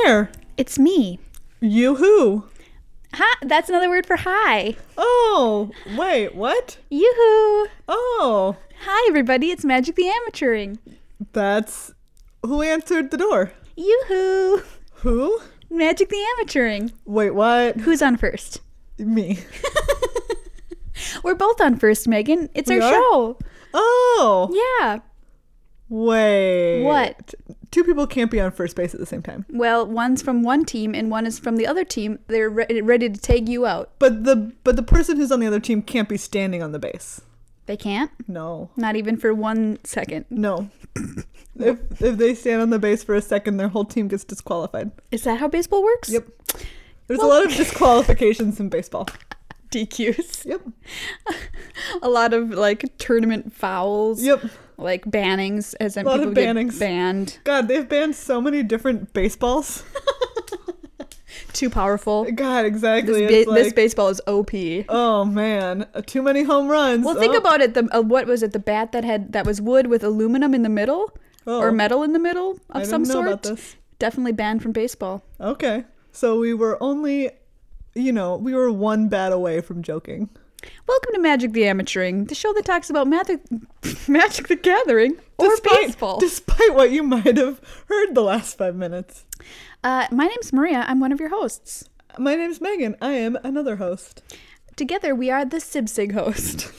there? It's me. Yoo-hoo. Hi, that's another word for hi. Oh, wait, what? Yoo-hoo. Oh, Hi, everybody. It's Magic the Amateuring. that's... Who answered the door? Yoo-hoo. Who? Magic the Amateuring. Wait, what? Who's on first? Me. We're both on first, Megan. It's We our are? show. Oh. Yeah. Wait. What? Two people can't be on first base at the same time. Well, one's from one team and one is from the other team. They're ready to tag you out. But the person who's on the other team can't be standing on the base. They can't? No. Not even for 1 second. No. if they stand on the base for a second, their whole team gets disqualified. Is that how baseball works? Yep. There's a lot of disqualifications in baseball. DQs. Yep. A lot of like tournament fouls. Yep. Like bannings, as in A lot people of get bannings. banned. God, they've banned so many different baseballs. Too powerful. God, exactly. This, It's like, this baseball is OP. oh man, too many home runs. Well, think Oh. about it. What was it? The bat that was wood with aluminum in the middle, Oh. or metal in the middle I of some didn't know sort. about this. Definitely banned from baseball. Okay, so we were only, we were one bat away from joking. Welcome to Magic the Amateuring, the show that talks about Magic the Gathering or baseball. Despite what you might have heard the last 5 minutes. My name's Maria. I'm one of your hosts. My name's Megan. I am another host. Together, we are the Sibsig host.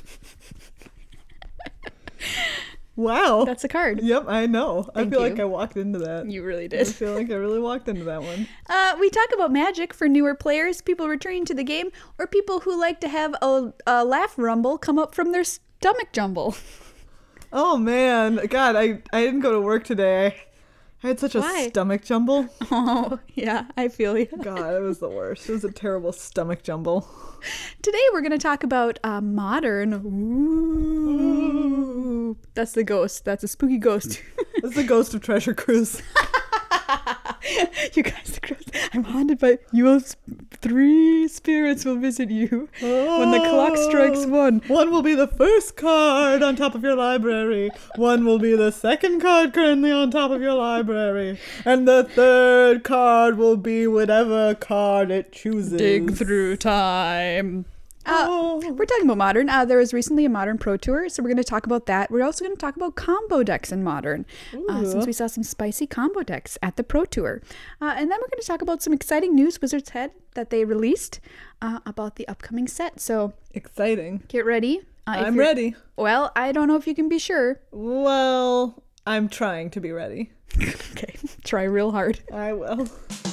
Wow. That's a card. Yep, I know. Thank I feel you. like I walked into that. You really I did. feel like I really walked into that one. We talk about Magic for newer players, people returning to the game, or people who like to have a laugh rumble come up from their stomach jumble. Oh man, God, I didn't go to work today. I had such a Why? stomach jumble. Oh, yeah, I feel you. God, it was the worst. It was a terrible stomach jumble. Today we're going to talk about modern. Ooh. That's the ghost. That's a spooky ghost. It's the ghost of Treasure Cruise. You guys, the ghost. I'm haunted by you. Three spirits will visit you when the clock strikes 1. One will be the first card on top of your library. One will be the second card currently on top of your library. And the third card will be whatever card it chooses. Dig through time. Oh. We're talking about Modern. There was recently a Modern Pro Tour, so we're going to talk about that. We're also going to talk about combo decks in Modern, since we saw some spicy combo decks at the Pro Tour. And then we're going to talk about some exciting news Wizards had that they released about the upcoming set. So Exciting. get ready. I'm ready. Well, I don't know if you can be sure. Well, I'm trying to be ready. Okay, try real hard. I will.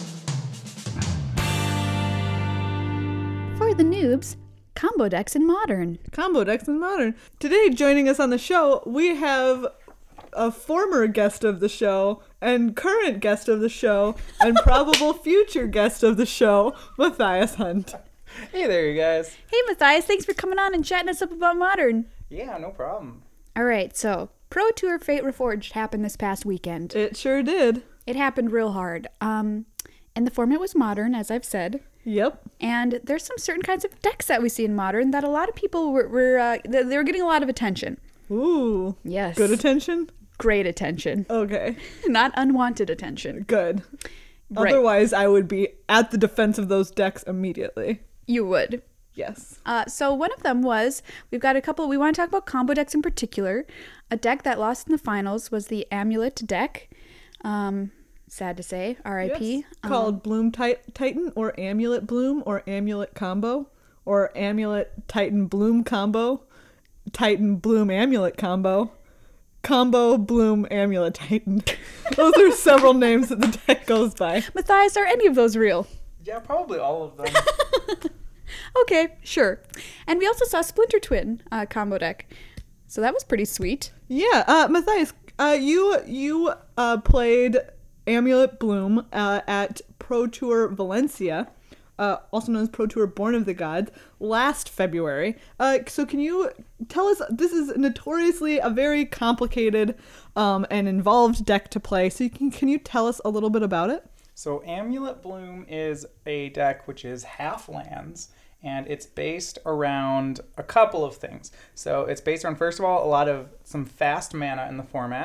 For the noobs, combo decks in Modern. Combo decks in Modern. Today, joining us on the show, we have a former guest of the show and current guest of the show and probable future guest of the show, Matthias Hunt. Hey there, you guys. Hey, Matthias, thanks for coming on and chatting us up about Modern. Yeah, no problem. All right, so Pro Tour Fate Reforged happened this past weekend. It sure did. It happened real hard. And the format was Modern, as I've said. Yep. And there's some certain kinds of decks that we see in Modern that a lot of people were getting a lot of attention. Ooh. Yes. Good attention? Great attention. Okay. Not unwanted attention. Good. Right. Otherwise, I would be at the defense of those decks immediately. You would. Yes. So one of them was, we want to talk about combo decks in particular. A deck that lost in the finals was the Amulet deck. Sad to say, R.I.P. Yes. Called Bloom Titan or Amulet Bloom or Amulet Combo or Amulet Titan Bloom Combo, Titan Bloom Amulet Combo, Combo Bloom Amulet Titan. Those are several names that the deck goes by. Matthias, are any of those real? Yeah, probably all of them. Okay, sure. And we also saw Splinter Twin combo deck. So that was pretty sweet. Yeah, Matthias, you played Amulet Bloom at Pro Tour Valencia, also known as Pro Tour Born of the Gods, last February. So can you tell us, this is notoriously a very complicated and involved deck to play, so can you tell us a little bit about it? So Amulet Bloom is a deck which is half lands, and it's based around a couple of things. So it's based on, first of all, some fast mana in the format.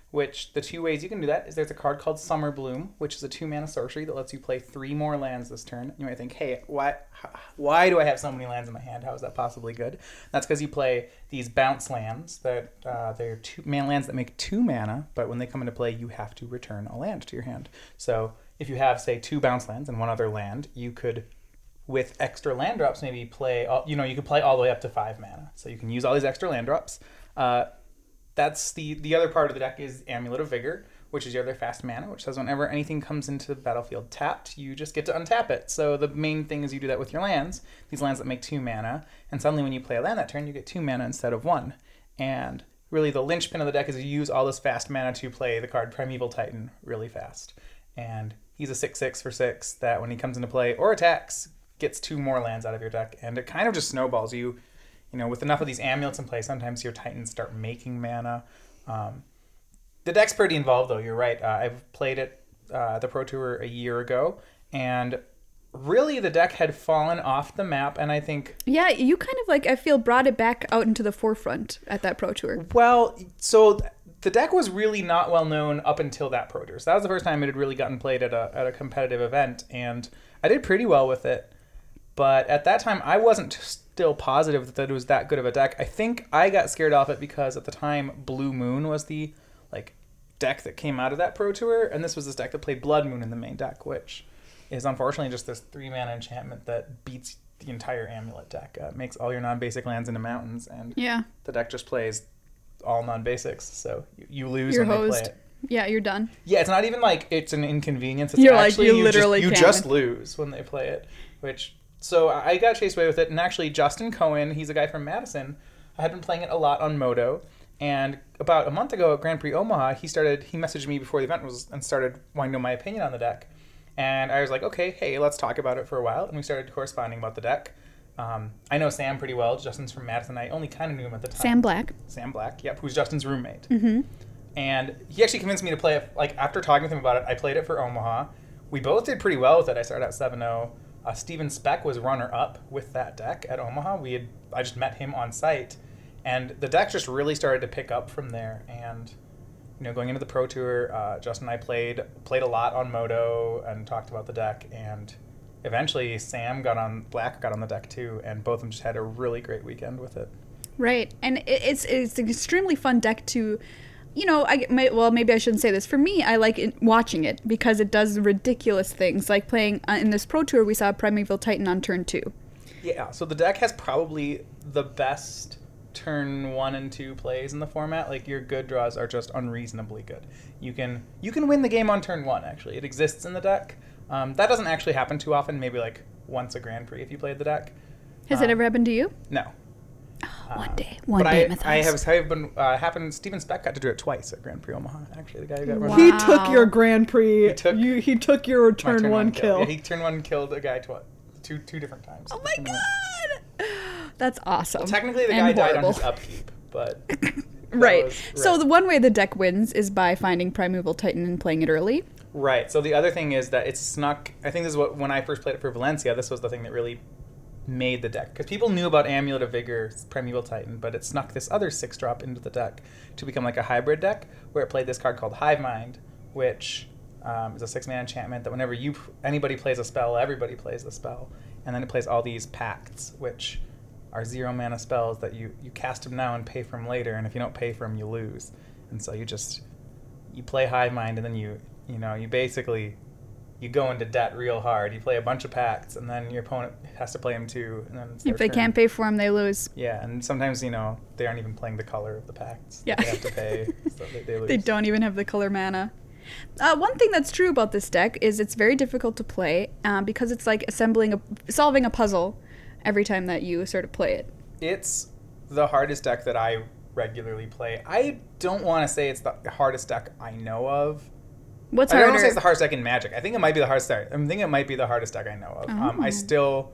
which the two ways you can do that is there's a card called Summer Bloom, which is a 2-mana sorcery that lets you play 3 more lands this turn. You might think, hey, why do I have so many lands in my hand? How is that possibly good? That's because you play these bounce lands that they're 2-mana lands that make 2 mana, but when they come into play, you have to return a land to your hand. So if you have, say, 2 bounce lands and 1 other land, you could, with extra land drops, maybe play, you could play all the way up to 5 mana. So you can use all these extra land drops. That's the other part of the deck is Amulet of Vigor, which is your other fast mana, which says whenever anything comes into the battlefield tapped, you just get to untap it. So the main thing is you do that with your lands, these lands that make 2 mana, and suddenly when you play a land that turn, you get 2 mana instead of 1. And really the linchpin of the deck is you use all this fast mana to play the card Primeval Titan really fast. And he's a 6/6 for 6 that when he comes into play or attacks, gets 2 more lands out of your deck, and it kind of just snowballs you. With enough of these amulets in play, sometimes your Titans start making mana. The deck's pretty involved, though. You're right. I've played it the Pro Tour a year ago, and really the deck had fallen off the map, and I think... Yeah, you kind of, I feel, brought it back out into the forefront at that Pro Tour. Well, so the deck was really not well known up until that Pro Tour. So that was the first time it had really gotten played at a competitive event, and I did pretty well with it. But at that time, I wasn't still positive that it was that good of a deck. I think I got scared off it because at the time, Blue Moon was the deck that came out of that Pro Tour, and this was this deck that played Blood Moon in the main deck, which is unfortunately just this 3-mana enchantment that beats the entire Amulet deck. It makes all your non-basic lands into mountains, and the deck just plays all non-basics, so you lose you're when hosed. They play it. Yeah, you're done. Yeah, it's not even it's an inconvenience. It's you're actually you literally you just lose when they play it, which... So I got chased away with it, and actually Justin Cohen, he's a guy from Madison, I had been playing it a lot on Moto, and about a month ago at Grand Prix Omaha, he messaged me before the event and started wanting to know my opinion on the deck. And I was like, okay, hey, let's talk about it for a while, and we started corresponding about the deck. I know Sam pretty well. Justin's from Madison. I only kind of knew him at the time. Sam Black, yep, who's Justin's roommate. Mm-hmm. And he actually convinced me to play it, after talking with him about it, I played it for Omaha. We both did pretty well with it. I started out 7-0. Steven Speck was runner-up with that deck at Omaha. I just met him on site, and the deck just really started to pick up from there. And going into the Pro Tour, Justin and I played a lot on Moto and talked about the deck, and eventually Sam Black got on the deck too, and both of them just had a really great weekend with it. Right, and it's an extremely fun deck to... maybe I shouldn't say this. For me, I like watching it because it does ridiculous things. Like playing in this Pro Tour, we saw Primeval Titan on turn 2. Yeah, so the deck has probably the best turn 1 and 2 plays in the format. Your good draws are just unreasonably good. You can win the game on turn 1, actually. It exists in the deck. That doesn't actually happen too often, maybe once a Grand Prix if you played the deck. Has it ever happened to you? No. One day, Matthias. I have been happened. Steven Speck got to do it twice at Grand Prix Omaha. Actually, the guy who got run. He took your Grand Prix. He took your turn 1 kill. Yeah, he turn 1 killed a guy two different times. Oh my god, that's awesome. Well, technically, the guy died on his upkeep, but right. So the one way the deck wins is by finding Primeval Titan and playing it early. Right. So the other thing is that it's snuck. I think this is when I first played it for Valencia. This was the thing that really made the deck, because people knew about Amulet of Vigor, Primeval Titan, but it snuck this other 6-drop into the deck to become a hybrid deck where it played this card called Hive Mind, which is a 6-mana enchantment that whenever anybody plays a spell, everybody plays the spell, and then it plays all these pacts, which are 0-mana spells that you cast them now and pay for them later, and if you don't pay for them, you lose. And so you play Hive Mind, and then you basically you go into debt real hard. You play a bunch of pacts, and then your opponent has to play them too. And then if they can't pay for them, they lose. Yeah, and sometimes they aren't even playing the color of the pacts. Yeah, they have to pay, so they lose. They don't even have the color mana. One thing that's true about this deck is it's very difficult to play because it's like solving a puzzle every time that you sort of play it. It's the hardest deck that I regularly play. I don't want to say it's the hardest deck I know of. What's I harder? don't want to say it's the hardest deck in Magic. I think it might be the hardest deck. I think it might be the hardest deck I know of. Oh. I still,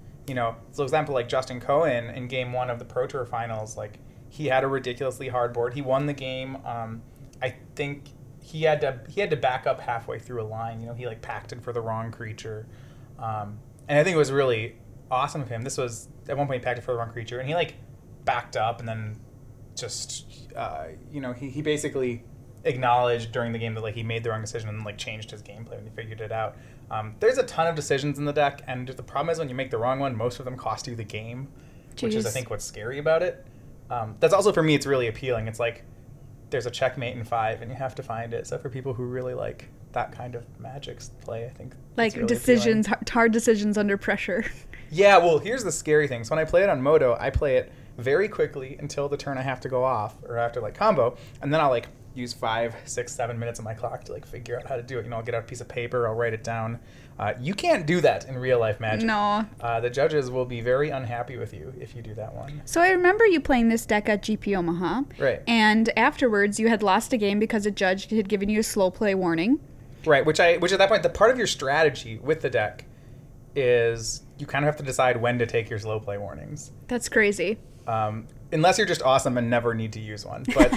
for example, Justin Cohen in Game 1 of the Pro Tour Finals, he had a ridiculously hard board. He won the game. I think he had to back up halfway through a line. He pacted for the wrong creature, and I think it was really awesome of him. This was at one point he pacted for the wrong creature, and he backed up and then just he basically acknowledged during the game that like he made the wrong decision and like changed his gameplay when he figured it out. There's a ton of decisions in the deck, and the problem is when you make the wrong one, most of them cost you the game, which is I think what's scary about it. That's also for me, it's really appealing. It's like there's a checkmate in 5, and you have to find it. So for people who really like that kind of Magic play, I think Like really decisions, appealing. hard decisions under pressure. Yeah, well, here's the scary thing. So when I play it on Moto, I play it very quickly until the turn I have to go off or after like combo, and then I'll like use 5, 6, 7 minutes of my clock to like figure out how to do it. You know, I'll get out a piece of paper, I'll write it down. You can't do that in real life Magic. No. The judges will be very unhappy with you if you do that one. So I remember you playing this deck at GP Omaha. Right. And afterwards you had lost a game because a judge had given you a slow play warning. Right, which at that point, the part of your strategy with the deck is you kind of have to decide when to take your slow play warnings. That's crazy. Unless you're just awesome and never need to use one. But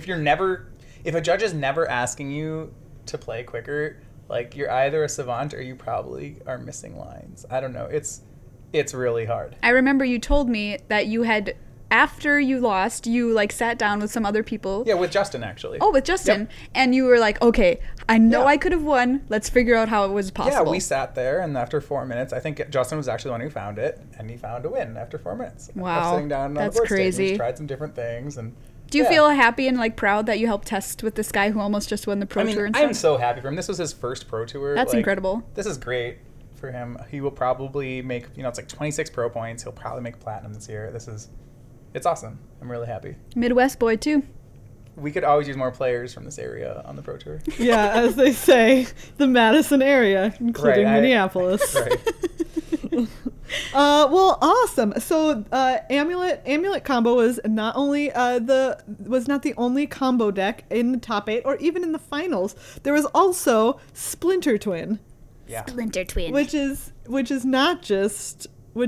if a judge is never asking you to play quicker, like you're either a savant or you probably are missing lines. I don't know. It's really hard. I remember you told me that you had, after you lost, you like sat down with some other people. Yeah, with Justin actually. Oh, with Justin. Yep. And you were like, okay, I know Yeah. I could have won. Let's figure out how it was possible. Yeah, we sat there, and after 4 minutes, I think Justin was actually the one who found it, and he found a win after 4 minutes. Wow, Of sitting down on that's the board stage, and crazy. he's tried some different things, and Do you yeah. feel happy and like proud that you helped test with this guy who almost just won the Pro Tour and I'm stuff? so happy for him. This was his first Pro Tour. That's incredible. This is great for him. He will probably make, it's like 26 pro points. He'll probably make platinum this year. It's awesome. I'm really happy. Midwest boy too. We could always use more players from this area on the Pro Tour. Yeah, as they say, the Madison area, including Right, Minneapolis. Right. Well, awesome. So, Amulet combo was not only not the only combo deck in the top 8 or even in the finals. There was also Splinter Twin, Yeah. Splinter Twin. which is not just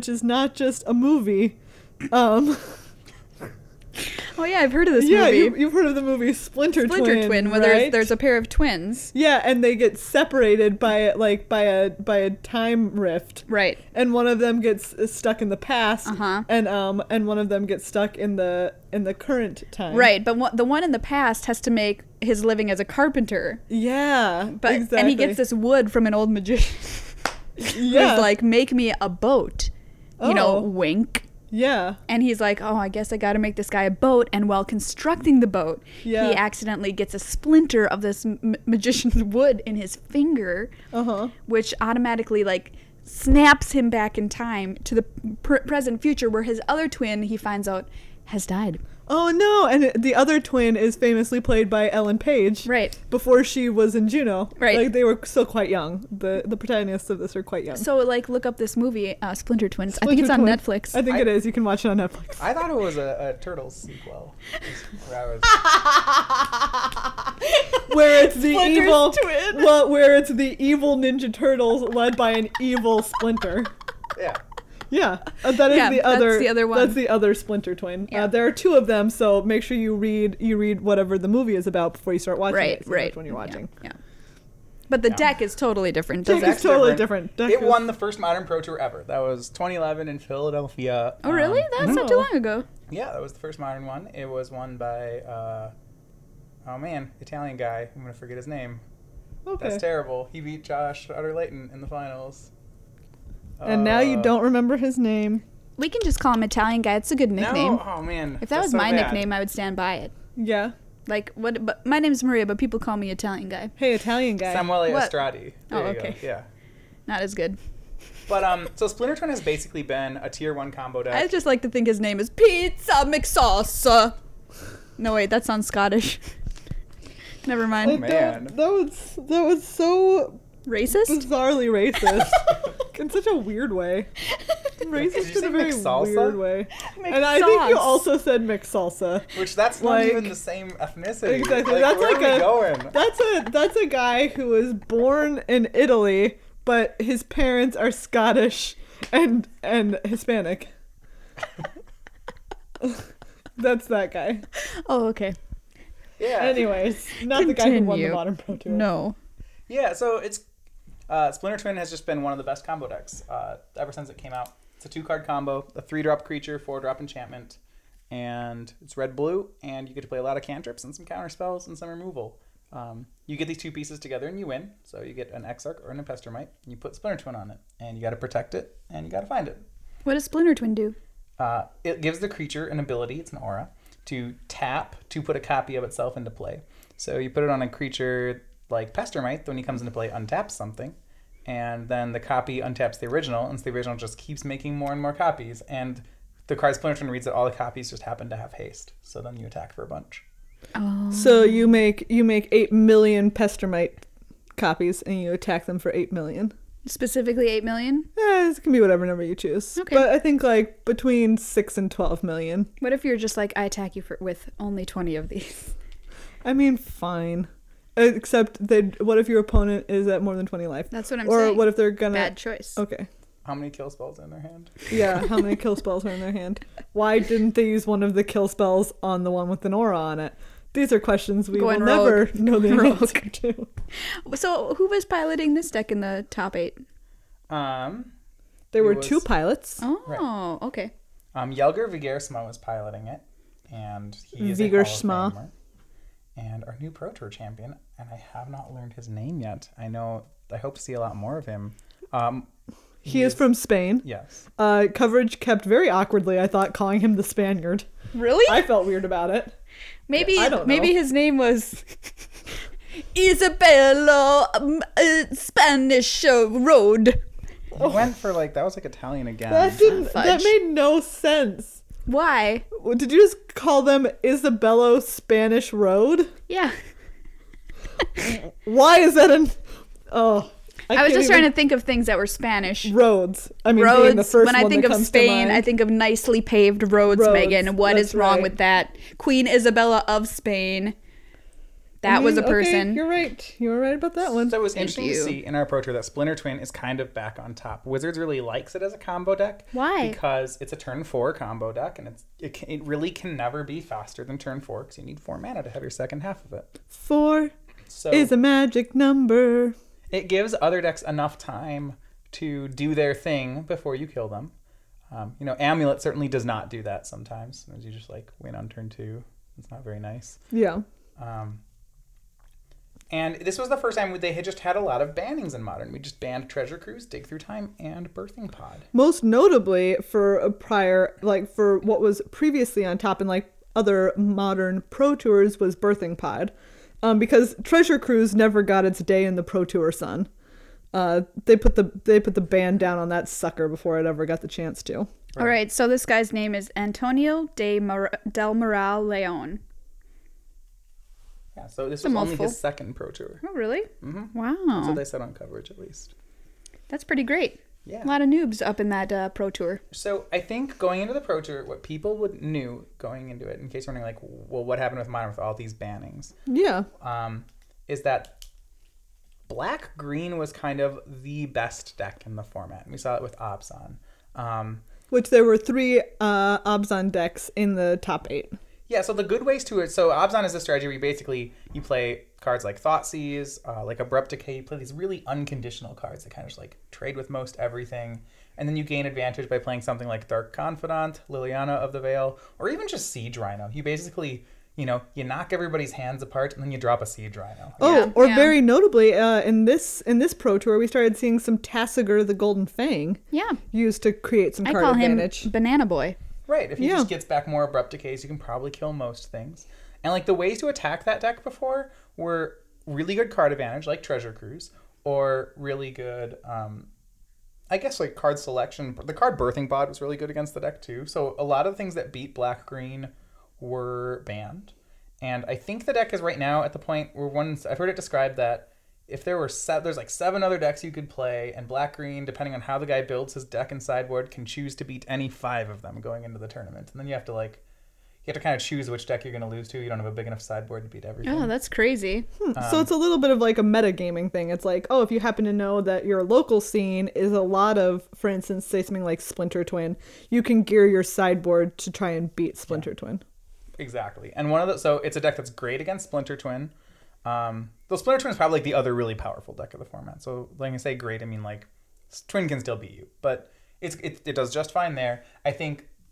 a movie. Oh yeah, I've heard of this Yeah, movie. you've heard of the movie Splinter Twin, where right? there's a pair of twins. Yeah, and they get separated by a time rift. Right. And one of them gets stuck in the past, Uh-huh. and one of them gets stuck in the current time. Right, but the one in the past has to make his living as a carpenter. Yeah, But exactly. and he gets this wood from an old magician. Yeah, Who's like, make me a boat. You know, Oh. wink. yeah, And he's like, oh, I guess I got to make this guy a boat. And while constructing the boat, Yeah. he accidentally gets a splinter of this magician's wood in his finger, which automatically like snaps him back in time to the present future, where his other twin, he finds out, has died. Oh no! And the other twin is famously played by Ellen Page. Right. Before she was in Juno. Right. Like they were still quite young. The protagonists of this are quite young. So like, look up this movie, Splinter Twins. I think Splinter it's on Twin. Netflix. I think it is. You can watch it on Netflix. I thought it was a Turtles sequel. Where I was- Where it's the Splinter's evil twin. Well, where it's the evil Ninja Turtles led by an evil Splinter. yeah. Yeah, that is Yeah, the that's other. the other one. That's the other Splinter Twin. Yeah. There are 2 of them, so make sure you read whatever the movie is about before you start watching Right, it. So right. which one you're watching. Yeah. But the Yeah. deck is totally different. Deck doesn't is it? totally different. Deck It is- won the first Modern Pro Tour ever. That was 2011 in Philadelphia. Oh, really? That's not too no. long ago. Yeah, that was the first Modern one. It was won by, Italian guy. I'm going to forget his name. Okay. That's terrible. He beat Josh Utter-Leighton in the finals. And now you don't remember his name. We can just call him Italian guy. It's a good nickname. No, oh man. If that that's was so my bad. nickname, I would stand by it. Yeah. Like what? But my name's Maria, but people call me Italian guy. Hey, Italian guy. Samuele What? Estradi. Oh, There you okay. go. Yeah. Not as good. But so Splinter Twin has basically been a tier 1 combo deck. I just like to think his name is Pizza McSauce. No wait, that sounds Scottish. Never mind. Like, man. that was so Racist? bizarrely racist in such a weird way. Did Racist you in a say very McSalsa? weird way. And I think you McSauce. also said McSalsa. Which that's Like- not even the same ethnicity. Exactly. Like, That's where like are we a going? that's a guy who was born in Italy, but his parents are Scottish and Hispanic. That's that guy. Oh, okay. Yeah. Anyways, not the guy who won the Continue. Modern Pro Tour. No. Yeah, so it's Splinter Twin has just been one of the best combo decks ever since it came out. It's a 2-card combo, a 3-drop creature, 4-drop enchantment. and it's red-blue, and you get to play a lot of cantrips and some counter spells and some removal. You get these two pieces together and you win. So you get an Exarch or an Impestermite, and you put Splinter Twin on it, and you got to protect it, and you got to find it. What does Splinter Twin do? It gives the creature an ability, it's an aura, to tap to put a copy of itself into play. So you put it on a creature like Pestermite, when he comes into play, untaps something, and then the copy untaps the original, and so the original just keeps making more and more copies, and the card Splinter Twin reads that all the copies just happen to have haste, so then you attack for a bunch. Oh. So you make 8 million Pestermite copies, and you attack them for 8 million. Specifically 8 million? It can be whatever number you choose. Okay. But I think like between 6 and 12 million. What if you're just like, I attack you with only 20 of these? I mean, fine. Except what if your opponent is at more than 20 life? That's what I'm or saying. What if they're gonna... Bad choice. Okay. How many kill spells are in their hand? Yeah, how many kill spells are in their hand? Why didn't they use one of the kill spells on the one with an aura on it? These are questions we will never know the answer to. So who was piloting this deck in the top 8? There were 2 pilots. Oh, Right. okay. Yelger Vigersma was piloting it, and he is Vigersma. a Hall of Famer. And our new Pro Tour champion, and I have not learned his name yet. I hope to see a lot more of him. He is from Spain. Yes. Coverage kept very awkwardly, I thought, calling him the Spaniard. Really? I felt weird about it. Maybe I don't know. maybe his name was Isabella Spanish Road. He went for that was Italian again. That Fudge. made no sense. Why? Did you just call them Isabello Spanish Road? Yeah. Why is that an... Oh. I was just trying to think of things that were Spanish. Roads. I mean, being Roads. the first When I one think that of comes to Spain, mind. I think of nicely paved roads, Roads, Megan. What is that's wrong right. with that? Queen Isabella of Spain. That was a Okay, person. you're right. You were right about that one. So it was Thank interesting you. to see in our Pro Tour that Splinter Twin is kind of back on top. Wizards really likes it as a combo deck. Why? Because it's a turn 4 combo deck, and it really can never be faster than turn 4 because you need 4 mana to have your second half of it. 4 So is a magic number. it gives other decks enough time to do their thing before you kill them. Amulet certainly does not do that sometimes. As you just win on turn 2. It's not very nice. Yeah. And this was the first time they had just had a lot of bannings in Modern. We just banned Treasure Cruise, Dig Through Time, and Birthing Pod. Most notably for a prior, for what was previously on top in other modern Pro Tours was Birthing Pod. Because Treasure Cruise never got its day in the Pro Tour sun. They put the ban down on that sucker before it ever got the chance to. All right, so this guy's name is Antonio del Moral Leon. Yeah, so this It's a was only mouthful. his second Pro Tour. Oh, really? Mm-hmm. Wow. That's what they said on coverage, at least. That's pretty great. Yeah. A lot of noobs up in that Pro Tour. So I think going into the Pro Tour, what people knew going into it, in case you're wondering, well, what happened with Modern with all these bannings, Yeah. is that Black-Green was kind of the best deck in the format. And we saw it with Abzan. Which there were 3 Abzan decks in the top 8. Yeah, so the good ways to it. So Abzan is a strategy where you play cards like Thoughtseize, like Abrupt Decay. You play these really unconditional cards that kind of just trade with most everything. And then you gain advantage by playing something like Dark Confidant, Liliana of the Veil, or even just Siege Rhino. You basically, you knock everybody's hands apart and then you drop a Siege Rhino. Yeah. Very notably, in this Pro Tour, we started seeing some Tasigur the Golden Fang Yeah. used to create some I card call advantage. him Banana Boy. Right, if he Yeah. just gets back more Abrupt Decays, you can probably kill most things. And the ways to attack that deck before were really good card advantage, like Treasure Cruise, or really good, card selection. The card Birthing Pod was really good against the deck too. So a lot of the things that beat Black-Green were banned. And I think the deck is right now at the point where I've heard it described that if there were there's 7 other decks you could play, and Black-Green, depending on how the guy builds his deck and sideboard, can choose to beat any 5 of them going into the tournament. And then you have to kind of choose which deck you're going to lose to. You don't have a big enough sideboard to beat everything. Oh, that's crazy. So it's a little bit of a metagaming thing. It's if you happen to know that your local scene is a lot of, for instance, say something like Splinter Twin, you can gear your sideboard to try and beat Splinter Twin. Exactly. And so it's a deck that's great against Splinter Twin. Though Splinter Twin is probably the other really powerful deck of the format. So when I say great, I mean Twin can still beat you, but it does just fine there. I think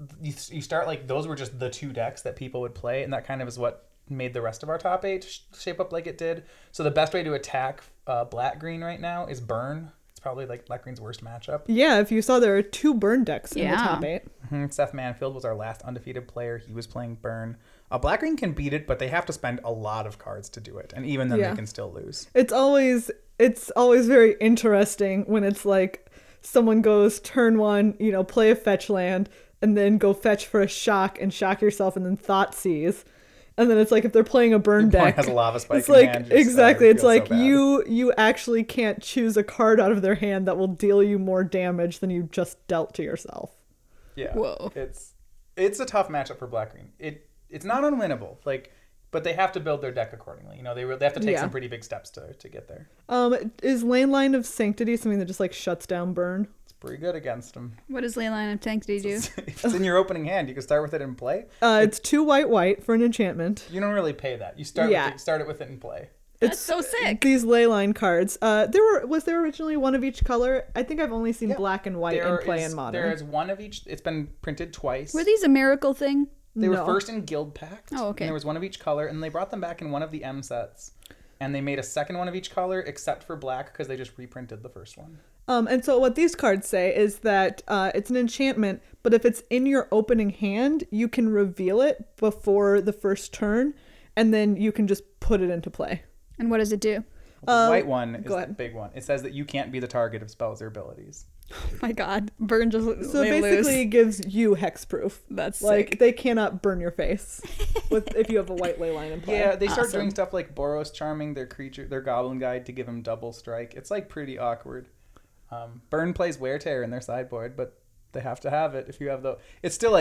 you start like those were just the two decks that people would play, and that kind of is what made the rest of our top 8 shape up like it did. So the best way to attack black green right now is burn. It's probably like black green's worst matchup. Yeah, if you saw, there are 2 burn decks in the top 8. Seth Manfield was our last undefeated player. He was playing burn. Black green can beat it, but they have to spend a lot of cards to do it, and even then they can still lose. It's always very interesting when it's like someone goes turn 1, play a fetch land, and then go fetch for a shock and shock yourself, and then Thoughtseize. And then it's like if they're playing a burn deck, has a lava spike it's like in hand, exactly. It's like so you actually can't choose a card out of their hand that will deal you more damage than you just dealt to yourself. Yeah. Whoa. It's a tough matchup for black green. It's not unwinnable. But they have to build their deck accordingly. They have to take some pretty big steps to get there. Is Lane Line of Sanctity something that just like shuts down burn? Pretty good against them. What does Ley Line of Sanctity do? If it's in your opening hand, you can start with it in play. It's 2 white for an enchantment. You don't really pay that. You start it with it in play. That's so sick. These ley line cards. Was there originally one of each color? I think I've only seen black and white in play in Modern. There is one of each. It's been printed twice. Were these a miracle thing? They were first in Guild Pact. Oh, okay. And there was one of each color, and they brought them back in one of the M sets. And they made a second one of each color, except for black, because they just reprinted the first one. And so what these cards say is that it's an enchantment, but if it's in your opening hand, you can reveal it before the first turn, and then you can just put it into play. And what does it do? The white one is the big one. It says that you can't be the target of spells or abilities. Oh my god. Burn just So it basically gives you hexproof. That's like sick. They cannot burn your face if you have a white ley line in play. Yeah, they start doing stuff like Boros Charming their Goblin Guide to give him double strike. It's like pretty awkward. Burn plays Wear Tear in their sideboard, but they have to have it if you have it's still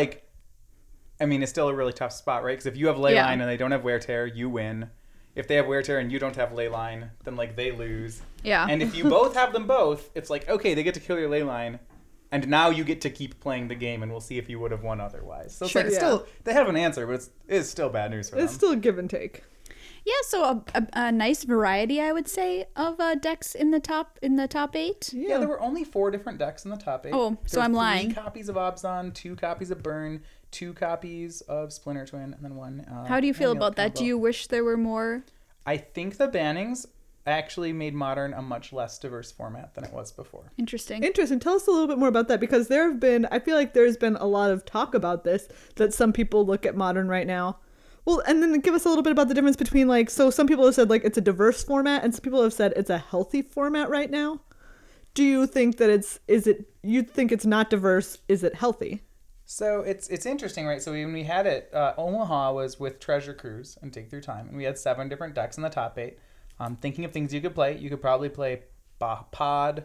it's still a really tough spot, right? Because if you have Ley Line and they don't have Wear Tear, you win. If they have Wear Tear and you don't have Ley Line, then they lose. Yeah. And if you both have them both, it's like, okay, they get to kill your Ley Line, and now you get to keep playing the game, and we'll see if you would have won otherwise. So it's still, they have an answer, but it's still bad news for them. It's still give and take. Yeah, so a nice variety, I would say, of decks in the top 8. Yeah, there were only 4 different decks in the top 8. Oh, so I'm lying. 3 copies of Abzan, 2 copies of Burn, 2 copies of Splinter Twin, and then 1. How do you feel about that? Do you wish there were more? I think the bannings actually made Modern a much less diverse format than it was before. Interesting. Tell us a little bit more about that, because I feel like there's been a lot of talk about this, that some people look at Modern right now. Well, and then give us a little bit about the difference between so some people have said it's a diverse format, and some people have said it's a healthy format right now. Do you think that you think it's not diverse? Is it healthy? So it's interesting, right? So when we had it, Omaha was with Treasure Cruise and Dig Through Time, and we had 7 different decks in the top 8. Thinking of things you could play, you could probably play Pod,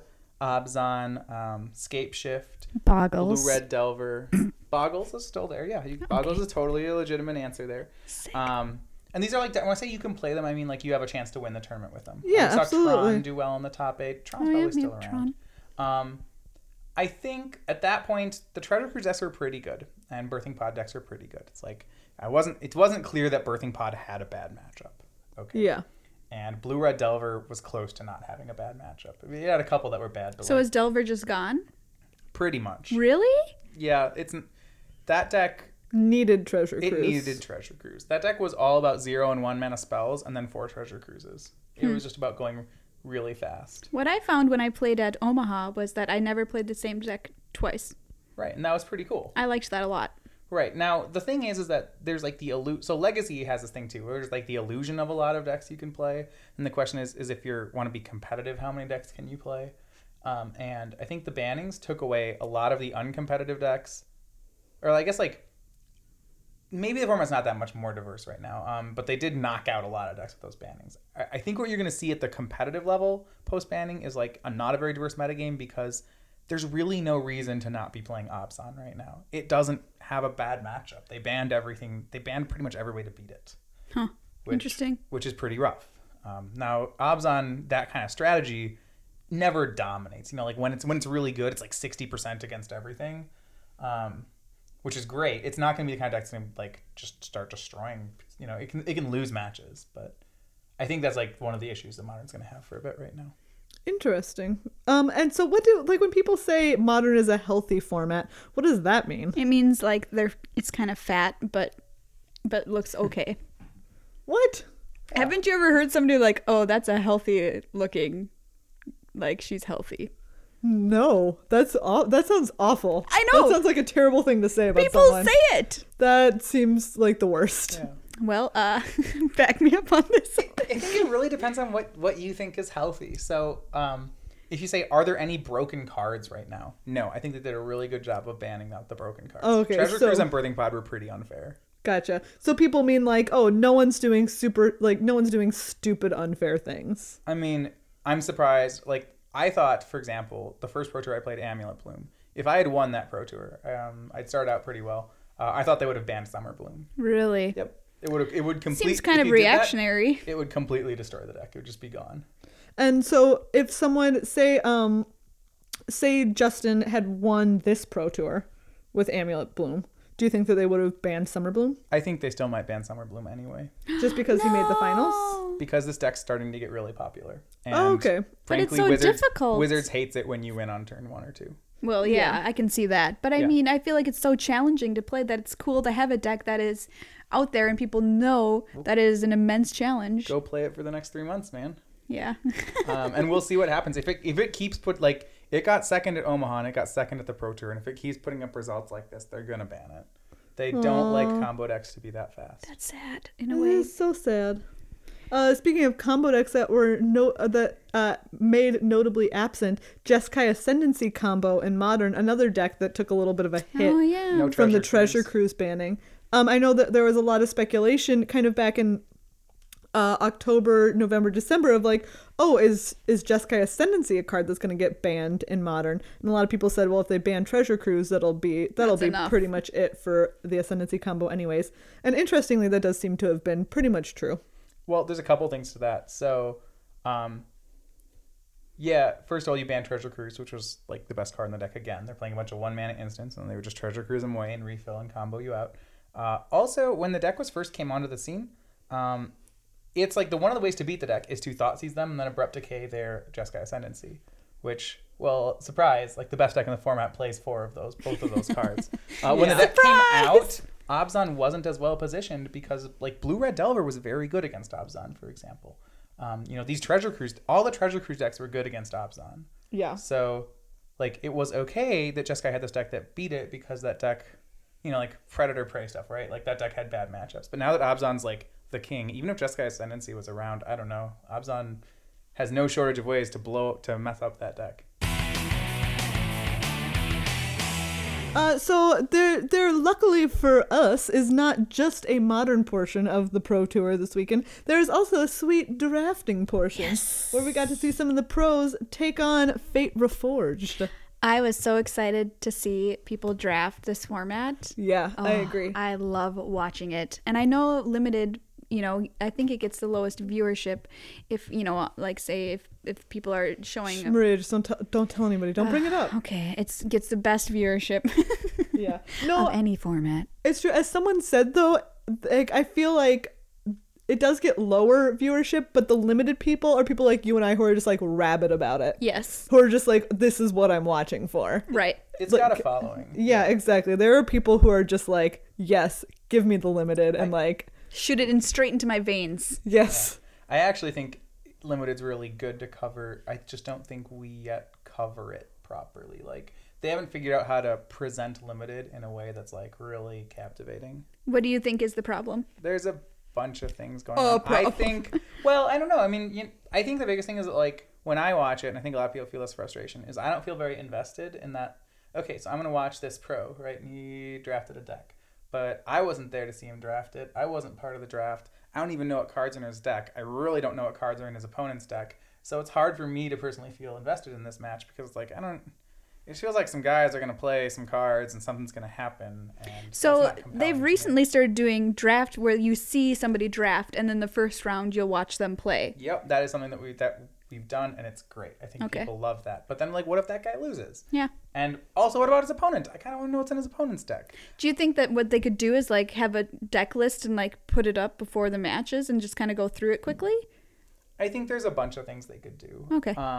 Abzan, Scape Shift, Boggles, Blue Red Delver. Boggles is still there, yeah. Boggles is totally a legitimate answer there. Sick. And these are when I say you can play them, I mean you have a chance to win the tournament with them. Yeah, saw absolutely. Tron do well in the top 8. Tron's probably still around. I think at that point the Treasure Cruise decks were pretty good, and Birthing Pod decks were pretty good. It's it wasn't clear that Birthing Pod had a bad matchup. Okay. Yeah. And Blue Red Delver was close to not having a bad matchup. It had a couple that were bad. But so is Delver just gone? Pretty much. Really? Yeah, that deck needed Treasure Cruise. It needed Treasure Cruise. That deck was all about 0 and 1 mana spells, and then 4 Treasure Cruises. It was just about going really fast. What I found when I played at Omaha was that I never played the same deck twice. Right, and that was pretty cool. I liked that a lot. Right. Now, the thing is that there's so Legacy has this thing too, where there's the illusion of a lot of decks you can play. And the question is if you want to be competitive, how many decks can you play? And I think the bannings took away a lot of the uncompetitive decks. Or I guess maybe the format's not that much more diverse right now, but they did knock out a lot of decks with those bannings. I think what you're going to see at the competitive level post-banning is not a very diverse metagame, because there's really no reason to not be playing Abzan right now. It doesn't have a bad matchup. They banned everything. They banned pretty much every way to beat it. Huh. Interesting. Which is pretty rough. Now, Abzan, that kind of strategy never dominates. When it's really good, it's 60% against everything, which is great. It's not going to be the kind of deck that's going to just start destroying. It can lose matches, but I think that's one of the issues that Modern's going to have for a bit right now. Interesting. And so what do, like, when people say Modern is a healthy format, what does that mean? It means like it's kind of fat, but looks okay. What? Yeah. Haven't you ever heard somebody like, oh, that's a healthy looking, like she's healthy? No, that sounds awful. I know. That sounds like a terrible thing to say about People someone. say it. That seems like the worst. Yeah. Well, back me up on this. I think it really depends on what you think is healthy. So, if you say, are there any broken cards right now? No, I think they did a really good job of banning out the broken cards. Okay, Treasure so- Cruise and Birthing Pod were pretty unfair. Gotcha. So people mean like, oh, no one's doing stupid, unfair things. I mean, I'm surprised. Like, I thought, for example, the first Pro Tour I played, Amulet Bloom, if I had won that Pro Tour, I'd started out pretty well. I thought they would have banned Summer Bloom. Really? Yep. It would completely... Seems kind of reactionary. It would completely destroy the deck. It would just be gone. And so if someone, say Justin had won this Pro Tour with Amulet Bloom, do you think that they would have banned Summer Bloom? I think they still might ban Summer Bloom anyway. Just because he made the finals? Because this deck's starting to get really popular. And Oh, okay. But it's frankly, so difficult. Wizards hates it when you win on turn 1 or 2. Well, yeah, I can see that. But I Yeah. mean, I feel like it's so challenging to play that it's cool to have a deck that is out there and people know that it is an immense challenge. Go play it for the next 3 months, man. Yeah. And we'll see what happens. If it keeps it got second at Omaha and it got second at the Pro Tour, and if it keeps putting up results like this, they're gonna ban it. They don't like combo decks to be that fast. That's sad in a It way. is so sad. Speaking of combo decks that were made notably absent, Jeskai Ascendancy combo in Modern, another deck that took a little bit of a hit Oh, yeah. No from the Treasure Treasure Cruise banning. I know that there was a lot of speculation kind of back in October, November, December of like, oh, is Jeskai Ascendancy a card that's going to get banned in Modern? And a lot of people said, well, if they ban Treasure Cruise, that'll be enough. pretty much it for the Ascendancy combo anyways. And interestingly, that does seem to have been pretty much true. Well, there's a couple things to that. So, yeah, first of all, you banned Treasure Cruise, which was like the best card in the deck again. They're playing a bunch of 1-mana instants, and they would just Treasure Cruise them away and refill and combo you out. Also, when the deck first came onto the scene, it's like one of the ways to beat the deck is to Thought Seize them and then Abrupt Decay their Jeskai Ascendancy, which, well, surprise, like the best deck in the format plays both of those cards. When the deck came out, Abzan wasn't as well positioned because like Blue-Red Delver was very good against Abzan, for example. These Treasure Cruise, all the Treasure Cruise decks were good against Abzan. Yeah. So, like, it was okay that Jeskai had this deck that beat it because that deck, like Predator Prey stuff, right? Like, that deck had bad matchups. But now that Abzan's, like, the king, even if Jeskai Ascendancy was around, I don't know, Abzan has no shortage of ways to mess up that deck. So there luckily for us is not just a Modern portion of the Pro Tour this weekend. There's also a sweet drafting portion where we got to see some of the pros take on Fate Reforged. I was so excited to see people draft this format. Yeah, I agree. I love watching it. And I know limited, I think it gets the lowest viewership if, like say if people are showing Maria, just don't tell anybody. Don't bring it up. Okay, it gets the best viewership Yeah. No, of any format. it's true. As someone said though, like I feel like it does get lower viewership, but the limited people are people like you and I who are just like rabid about it. Yes. Who are just like, this is what I'm watching for. Right. It's Like- got a following. Yeah, exactly. There are people who are just like, yes, give me the limited, and like, Shoot it in straight into my veins. yes. I actually think Limited's really good to cover. I just don't think we yet cover it properly. Like, they haven't figured out how to present Limited in a way that's like really captivating. What do you think is the problem? There's a bunch of things going on. I think, well, I don't know. I mean, I think the biggest thing is that, like, when I watch it, and I think a lot of people feel this frustration, is I don't feel very invested in that. Okay, so I'm going to watch this pro, right? And he drafted a deck. But I wasn't there to see him draft it. I wasn't part of the draft. I don't even know what cards are in his deck. I really don't know what cards are in his opponent's deck. So it's hard for me to personally feel invested in this match because, like, it feels like some guys are going to play some cards and something's going to happen. And So it's not compelling they've to me. recently started doing draft where you see somebody draft and then the first round you'll watch them play. Yep, that is something that we've done, and it's great. I think Okay. people love that. But then, like, what if that guy loses? Yeah. And also, what about his opponent? I kind of want to know what's in his opponent's deck. Do you think that what they could do is like have a deck list and like put it up before the matches and just kind of go through it quickly? I think there's a bunch of things they could do. Okay.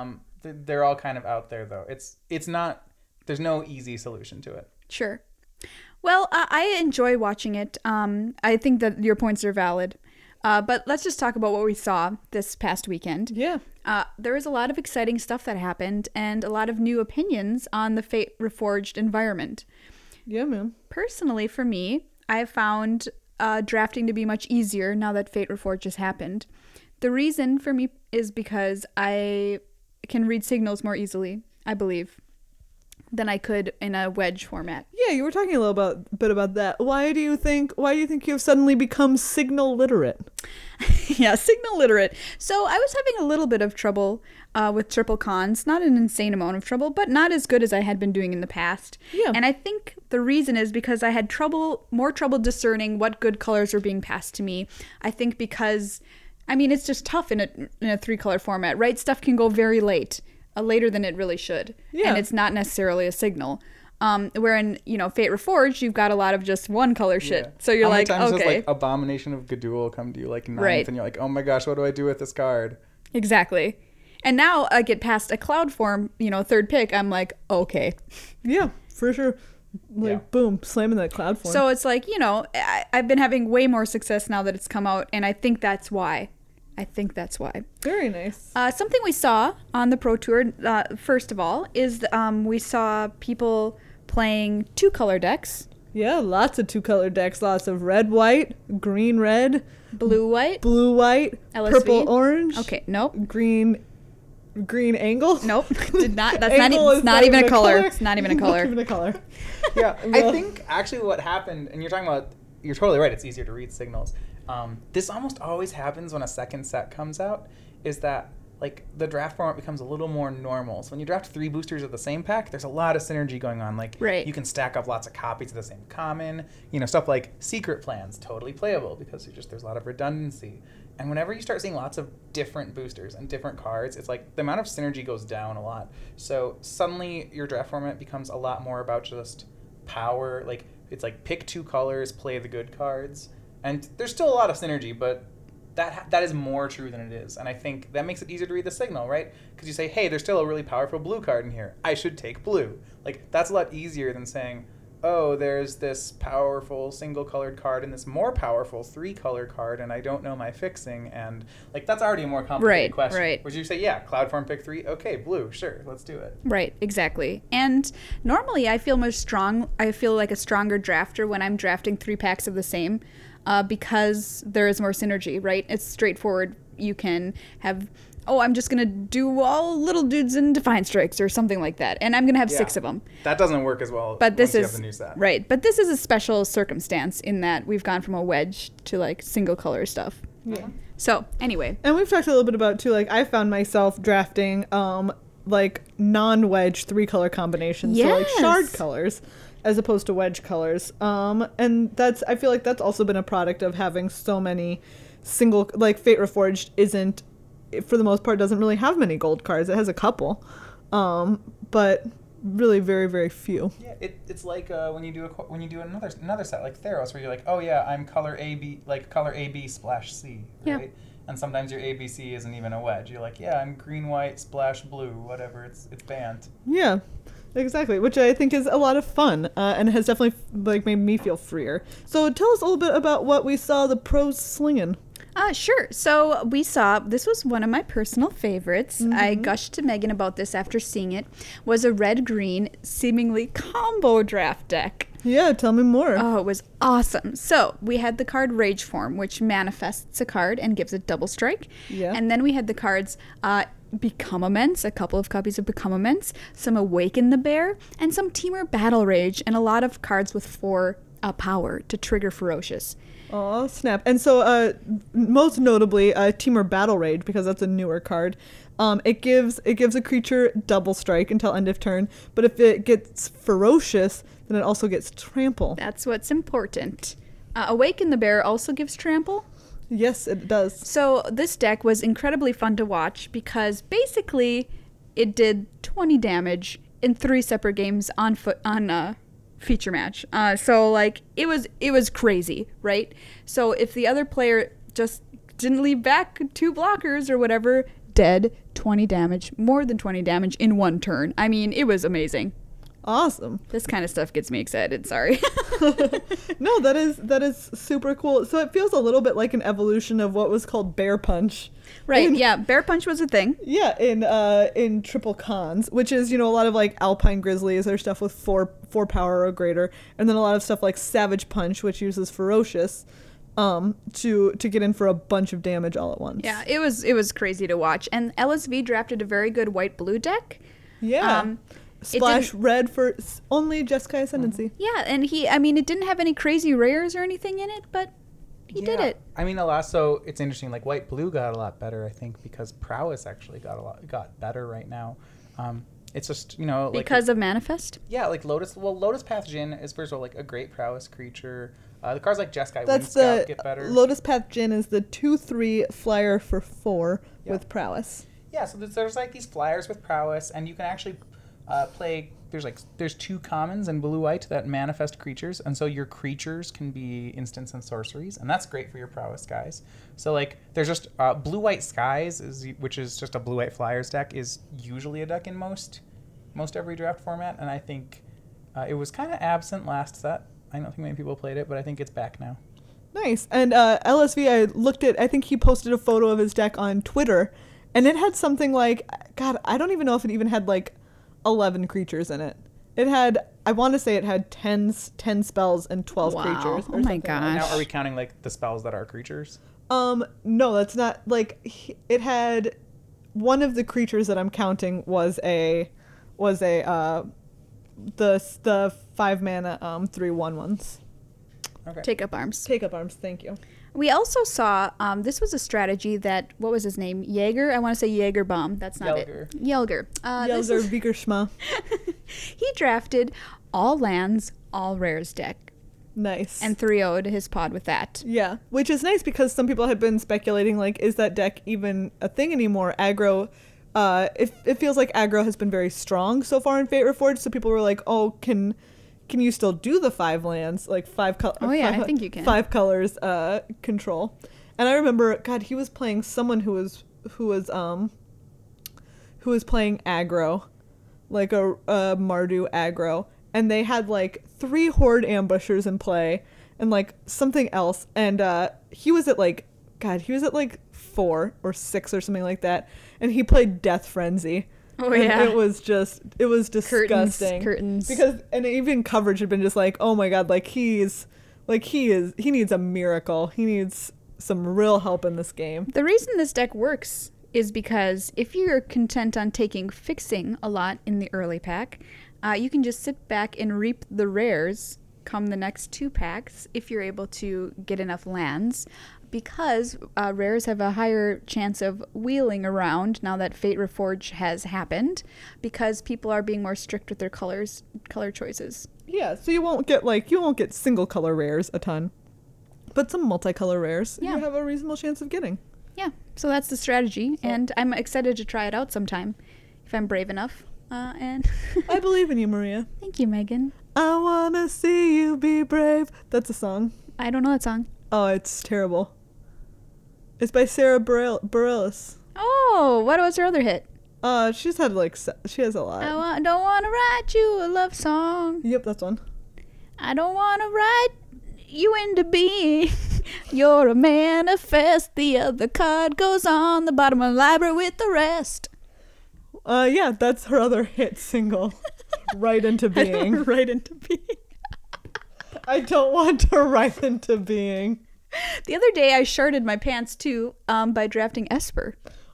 they're all kind of out there though. It's not. There's no easy solution to it. Sure. Well, I enjoy watching it. I think that your points are valid. But let's just talk about what we saw this past weekend. Yeah. There was a lot of exciting stuff that happened and a lot of new opinions on the Fate Reforged environment. Yeah, man. Personally, for me, I have found drafting to be much easier now that Fate Reforged has happened. The reason for me is because I can read signals more easily, I believe, than I could in a wedge format. Yeah, you were talking a little bit about that. Why do you think you have suddenly become signal literate? Yeah, signal literate. So I was having a little bit of trouble with triple cons, not an insane amount of trouble, but not as good as I had been doing in the past. Yeah. And I think the reason is because I had more trouble discerning what good colors were being passed to me. I think because, I mean, it's just tough in a 3-color format, right? Stuff can go very late. Later than it really should. Yeah. And it's not necessarily a signal. Where in, Fate Reforged, you've got a lot of just one color shit. Yeah. So you're How like, many times okay. does, like, Abomination of Gudul come to you like ninth, Right. and you're like, oh my gosh, what do I do with this card? Exactly. And now I get past a cloud form, third pick, I'm like, okay. Yeah, for sure. Like, Yeah. boom, slamming that cloud form. So it's like, I've been having way more success now that it's come out, and I think that's why. Very nice. Something we saw on the Pro Tour, first of all, is we saw people playing 2-color decks. Yeah, lots of 2-color decks. Lots of red, white, green, red, Blue, white. blue, white, LSV? purple, orange. Okay, nope. Green angle. Nope. Did not. That's Angle is not even a color. It's not even a color. Not even a color. Yeah, Well- I think actually what happened, and you're totally right, it's easier to read signals. This almost always happens when a second set comes out, is that like the draft format becomes a little more normal. So when you draft 3 boosters of the same pack, there's a lot of synergy going on. Like Right. you can stack up lots of copies of the same common, stuff like secret plans, totally playable because there's a lot of redundancy. And whenever you start seeing lots of different boosters and different cards, it's like the amount of synergy goes down a lot. So suddenly your draft format becomes a lot more about just power. Like it's like pick 2 colors, play the good cards. And there's still a lot of synergy, but that is more true than it is. And I think that makes it easier to read the signal, right? Because you say, hey, there's still a really powerful blue card in here. I should take blue. Like, that's a lot easier than saying, oh, there's this powerful single-colored card and this more powerful 3-color card, and I don't know my fixing. And, like, that's already a more complicated question. Right. Would you say, yeah, cloud form pick 3? Okay, blue, sure, let's do it. Right, exactly. And normally I feel like a stronger drafter when I'm drafting 3 packs of the same. Because there is more synergy, right? It's straightforward. You can have, I'm just going to do all little dudes in Defiant Strikes or something like that. And I'm going to have 6 of them. That doesn't work as well But this once you is, have the new set. right. But this is a special circumstance in that we've gone from a wedge to like single color stuff. Yeah. So anyway. And we've talked a little bit about too, like I found myself drafting like non-wedge 3-color combinations. So like Yes. shard colors as opposed to wedge colors. And I feel like that's also been a product of having so many single, like Fate Reforged isn't, for the most part, doesn't really have many gold cards. It has a couple, but really very, very few. Yeah, it's like when you do another set like Theros, where you're like, oh yeah, I'm color AB splash C, right? Yeah. And sometimes your ABC isn't even a wedge. You're like, yeah, I'm green, white, splash blue, whatever. It's banned. Yeah, exactly. Which I think is a lot of fun, and has definitely like made me feel freer. So tell us a little bit about what we saw the pros slinging. Sure. So we saw, this was one of my personal favorites. I gushed to Megan about this after seeing it, was a red-green, seemingly combo draft deck. Yeah, tell me more. Oh, it was awesome. So we had the card Rage Form, which manifests a card and gives it double strike. Yeah. And then we had the cards Become Immense, a couple of copies of Become Immense, some Awaken the Bear, and some Temur Battle Rage, and a lot of cards with 4 power to trigger Ferocious. Oh, snap. And so most notably Temur Battle Rage, because that's a newer card. It gives a creature double strike until end of turn, but if it gets Ferocious, then it also gets Trample. That's what's important. Awaken the Bear also gives Trample. Yes, it does. So this deck was incredibly fun to watch because basically it did 20 damage in 3 separate games on feature match. So like it was crazy, right? So if the other player just didn't leave back 2 blockers or whatever, dead, 20 damage, more than 20 damage in one turn. I mean, it was amazing. Awesome. This kind of stuff gets me excited. Sorry. No, that is super cool. So it feels a little bit like an evolution of what was called Bear Punch. Right. Yeah. Bear Punch was a thing. Yeah, in Triple Cons, which is, a lot of like Alpine Grizzlies or stuff with four power or greater, and then a lot of stuff like Savage Punch, which uses Ferocious, to get in for a bunch of damage all at once. Yeah, it was crazy to watch. And LSV drafted a very good white-blue deck. Yeah. Splash red for only Jeskai Ascendancy. Yeah, and it didn't have any crazy rares or anything in it, but he did it. I mean, so it's interesting. Like white blue got a lot better, I think, because prowess actually got better right now. It's just like because of Manifest. Yeah, like Lotus. Well, Lotus Path Jin is first of all like a great prowess creature. The cards like Jeskai Wind Scout get better. Lotus Path Jin is the 2/3 flyer for 4 with prowess. Yeah, so there's like these flyers with prowess, and you can actually play. There's 2 commons in blue white that manifest creatures, and so your creatures can be instants and sorceries, and that's great for your prowess guys. So like there's just blue white skies which is just a blue white flyers deck, is usually a deck in most every draft format, and I think it was kind of absent last set. I don't think many people played it, but I think it's back now. Nice. And LSV, I looked at, I think he posted a photo of his deck on Twitter, and it had something like, God, I don't even know if it even had like 11 creatures in it. It had, I want to say it had 10 spells and 12 creatures. Oh my gosh. Now are we counting like the spells that are creatures? No, that's not, like, it had, one of the creatures that I'm counting was the 5 mana 3/1/1s. Okay. Take up arms. Take up arms, thank you. We also saw, this was a strategy that, what was his name? Jaeger? I want to say Jaegerbaum. That's not Jelger. it. Jelger. Jelger Vigerschma. He drafted all lands, all rares deck. Nice. And 3-0'd his pod with that. Yeah, which is nice because some people have been speculating, like, is that deck even a thing anymore? Aggro, it feels like aggro has been very strong so far in Fate Reforged, so people were like, oh, can you still do the 5 lands, like 5 colors? Oh yeah, I think you can. 5 colors control. And I remember, God, he was playing someone who was playing aggro, like a Mardu aggro, and they had like 3 horde ambushers in play and like something else, and he was at like 4 or 6 or something like that, and he played Death Frenzy. Oh and yeah. it was disgusting. Curtains. Because, and even coverage had been just like, oh my God, he needs a miracle. He needs some real help in this game. The reason this deck works is because if you're content on taking fixing a lot in the early pack, you can just sit back and reap the rares come the next 2 packs if you're able to get enough lands, because rares have a higher chance of wheeling around now that Fate Reforged has happened, because people are being more strict with their color choices. Yeah, so you won't get single color rares a ton, but some multicolor rares you have a reasonable chance of getting. Yeah, so that's the strategy, and I'm excited to try it out sometime if I'm brave enough. And I believe in you, Maria. Thank you, Megan. I wanna see you be brave. That's a song. I don't know that song. Oh, it's terrible. It's by Sarah Bareilles. Oh, what was her other hit? She's had she has a lot. Don't want to write you a love song. Yep, that's one. I don't want to write you into being. You're a manifest. The other card goes on the bottom of the library with the rest. Yeah, that's her other hit single. Right into being. Right into being. I don't want to write into being. The other day I shirted my pants too by drafting Esper.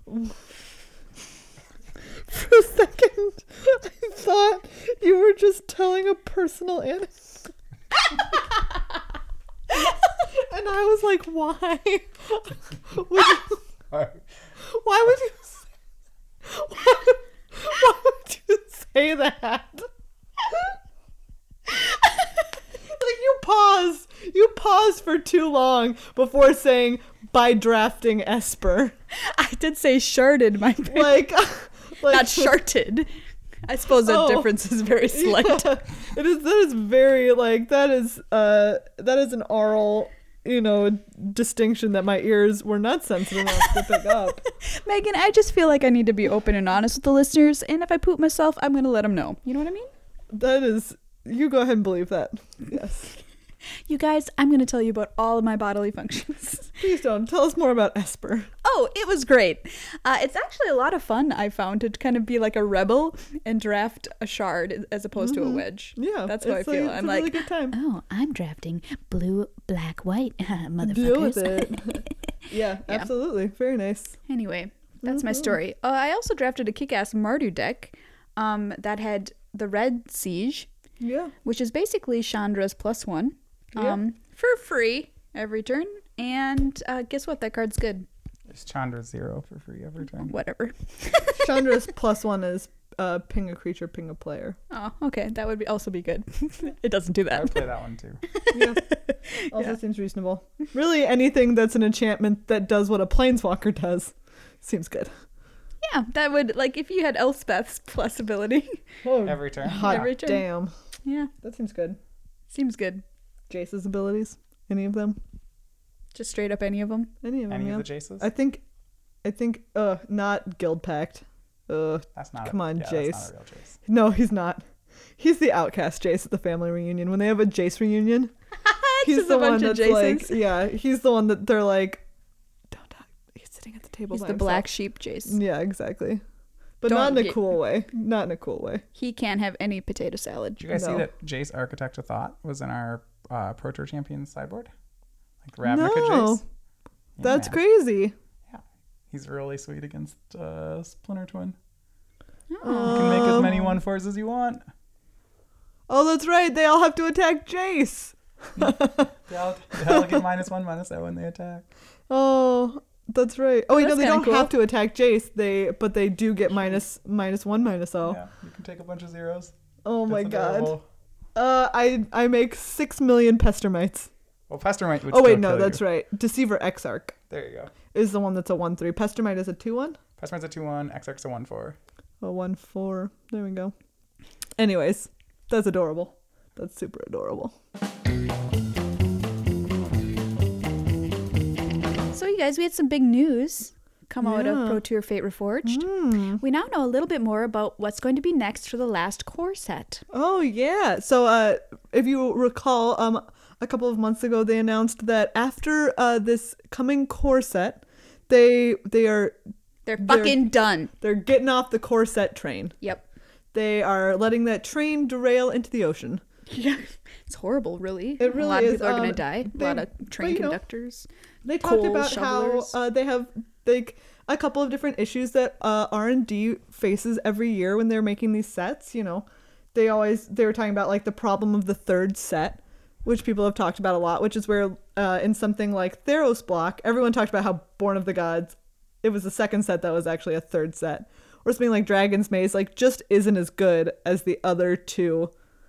For a second, I thought you were just telling a personal anecdote. And I was like, why? Why would you say that? Like, you paused for too long before saying by drafting Esper. I did say shirted my pants. Like not shirted. I suppose the difference is very slight. Yeah. That is an oral distinction that my ears were not sensitive enough to pick up. Megan, I just feel like I need to be open and honest with the listeners, and if I poop myself, I'm going to let them know. You know what I mean? That is, you go ahead and believe that. Yes. You guys, I'm going to tell you about all of my bodily functions. Please don't. Tell us more about Esper. Oh, it was great. It's actually a lot of fun, I found, to kind of be like a rebel and draft a shard as opposed to a wedge. Yeah. That's how I feel. It's a really good time. Oh, I'm drafting blue, black, white, motherfuckers. Deal with it. Yeah, absolutely. Very nice. Anyway, that's my story. I also drafted a kick-ass Mardu deck that had the red Siege, which is basically Chandra's +1 for free every turn. And guess what? That card's good. It's Chandra 0 for free every turn. Whatever. Chandra's +1 is ping a creature, ping a player. Oh, okay. That would also be good. It doesn't do that. I would play that one too. Yeah. Also seems reasonable. Really, anything that's an enchantment that does what a planeswalker does seems good. Yeah, that would, like, if you had Elspeth's plus ability. Oh, Every turn. hot Every turn. damn. Yeah, That seems good. seems good. Jace's abilities? Any of them? Just straight up any of them. Any of them, Any yeah. of the Jaces? I think, not Guild Pact. That's not. Come on, That's Jace. not a real Jace. No, he's not. He's the outcast Jace at the family reunion. When they have a Jace reunion, he's just the a bunch one of that's Jaces. like, yeah, he's the one that they're like, don't talk. He's sitting at the table He's by the himself. black sheep Jace. Yeah, exactly. But Don't not in a get- cool way. Not in a cool way. He can't have any potato salad. Did you guys see No. that Jace Architect of Thought was in our Pro Tour Champions sideboard? Like Ravnica No. Jace? That's Yeah. crazy. He's really sweet against Splinter Twin. Oh. You can make as many 1/4s as you want. Oh, that's right. They all have to attack Jace. They all get -1/-that when they attack. Oh, that's right. Oh, wait, no, that's they kinda don't cool. have to attack Jace. But they do get -1/-0. Yeah, you can take a bunch of zeros. Oh my That's god. adorable. I make 6 million Pestermites. Well, Pestermite would Oh wait, still no, kill that's you. right. Deceiver Exarch There you go. is the one that's a 1/3. Pestermite is a 2/1. Pestermite's a 2/1, Exarch's a 1/4. A 1/4. There we go. Anyways, that's adorable. That's super adorable. So, you guys, we had some big news come out of Yeah. Pro Tour Fate Reforged. We now know a little bit more about what's going to be next for the last core set. Oh yeah. So if you recall, a couple of months ago they announced that after this coming core set, they're They're fucking done. they're getting off the core set train. Yep. They are letting that train derail into the ocean. Yeah. It's horrible, really. It really a lot of is, people are going to die. A lot they- of train but, you know, conductors. They talked Coal about shovelers. how they have like a couple of different issues that R&D faces every year when they're making these sets. You know, they were talking about like the problem of the third set, which people have talked about a lot, which is where in something like Theros block, everyone talked about how Born of the Gods, it was the second set that was actually a third set, or something like Dragon's Maze, like just isn't as good as the other two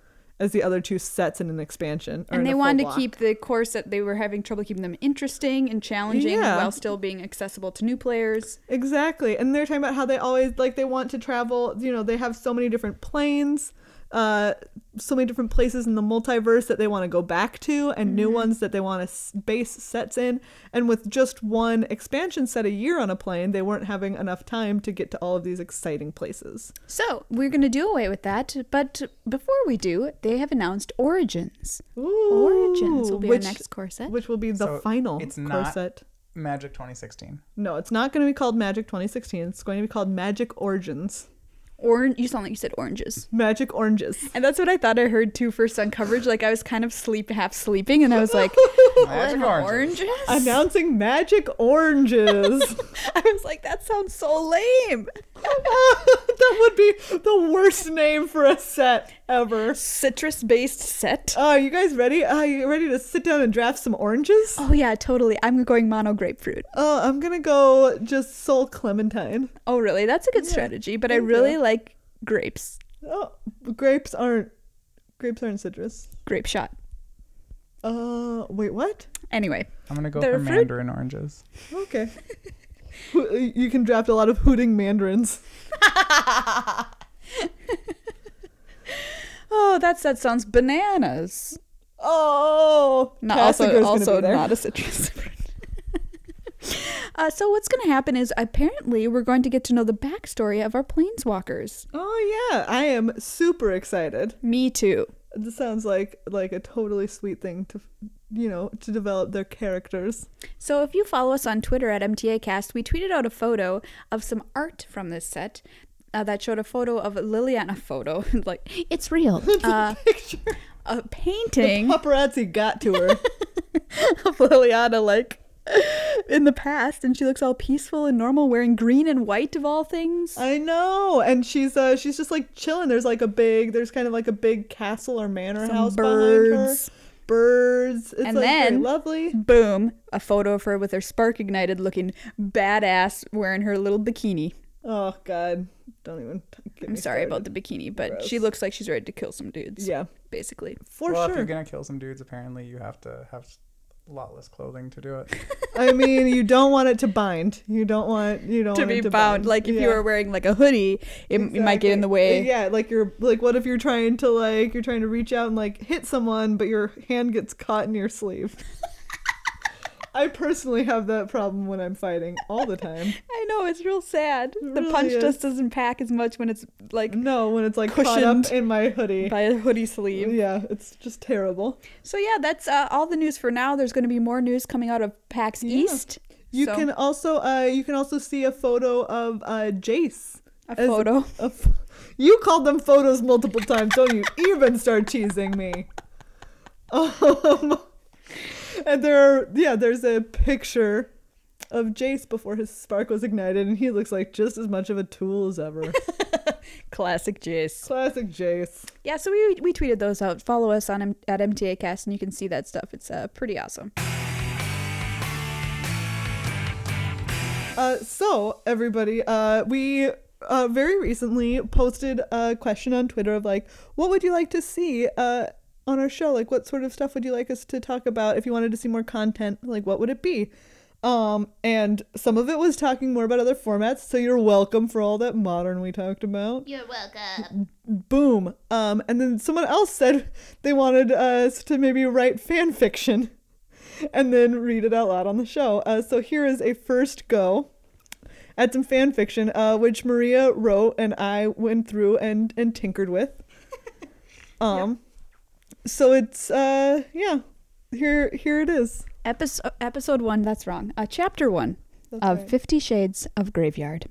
sets in an expansion. Or And in they a full wanted to block. keep the core set, they were having trouble keeping them interesting and challenging Yeah. while still being accessible to new players. Exactly. And they're talking about how they always they want to travel, they have so many different planes, so many different places in the multiverse that they want to go back to, and new ones that they want to base sets in. And with just one expansion set a year on a plane, they weren't having enough time to get to all of these exciting places. So we're going to do away with that. But before we do, they have announced Origins. Ooh, Origins will be our next core set. which will be the So final it's core not- set. Magic 2016. No, it's not going to be called Magic 2016. It's going to be called Magic Origins. You sound like you said oranges. Magic Oranges. And that's what I thought I heard too first on coverage. Like I was kind of half sleeping, and I was like, Magic "What, Oranges. Announcing Magic Oranges. I was like, that sounds so lame. That would be the worst name for a set ever. Citrus-based set. Are you guys ready? Are you ready to sit down and draft some oranges? Oh yeah, totally. I'm going mono grapefruit. I'm gonna go just Soul Clementine. Oh really? That's a good strategy. But I thank really you. like grapes. Oh, grapes aren't citrus. Grape shot. Wait, what? Anyway, I'm going to go They're for fruit. Mandarin oranges. Okay. You can draft a lot of hooting mandarins. oh, that set sounds bananas. Oh, Not Castigar's gonna also be there. not a citrus fruit. So what's going to happen is apparently we're going to get to know the backstory of our planeswalkers. Oh yeah, I am super excited. Me too. This sounds like a totally sweet thing to, to develop their characters. So if you follow us on Twitter at MTAcast, we tweeted out a photo of some art from this set that showed a photo of Liliana photo. Like, it's real. Picture. A painting The paparazzi got to her. of Liliana, like, in the past, and she looks all peaceful and normal, wearing green and white of all things. I know, and she's just like chilling. There's kind of like a big castle or manor Some house birds. behind her. Birds. It's And like then- very lovely. Boom, a photo of her with her spark ignited, looking badass, wearing her little bikini. Oh God, don't even get I'm me sorry started. about the bikini, but Gross. she looks like she's ready to kill some dudes. Yeah, Basically. for Well, if sure. you're gonna kill some dudes, apparently you have to have a lot less clothing to do it. I mean, you don't want it to bind. You don't want To want be it to bound. bind. Like if you Yeah. were wearing like a hoodie, it might get in the way. Yeah, what if you're trying to reach out and like hit someone, but your hand gets caught in your sleeve. I personally have that problem when I'm fighting all the time. I know, it's real sad. It The really punch is. just doesn't pack as much when it's like No, when it's like caught Cushioned up in my hoodie. by a hoodie sleeve. Yeah, it's just terrible. So yeah, that's all the news for now. There's going to be more news coming out of PAX Yeah. East. You So- can also see a photo of Jace. A as photo. You called them photos multiple times. Don't you even start teasing me. And there's a picture of Jace before his spark was ignited, and he looks like just as much of a tool as ever. Classic Jace. Classic Jace. Yeah, so we tweeted those out. Follow us on at MTAcast, and you can see that stuff. It's pretty awesome. So everybody, we very recently posted a question on Twitter of like, what would you like to see on our show? Like, what sort of stuff would you like us to talk about? If you wanted to see more content, like, what would it be? And some of it was talking more about other formats, so you're welcome for all that Modern we talked about. You're welcome. Boom. And then someone else said they wanted us to maybe write fan fiction and then read it out loud on the show. So here is a first go at some fan fiction, which Maria wrote and I went through and tinkered with. So it's here it is. Episode 1, that's wrong. Chapter 1 That's of right. 50 Shades of Graveyard.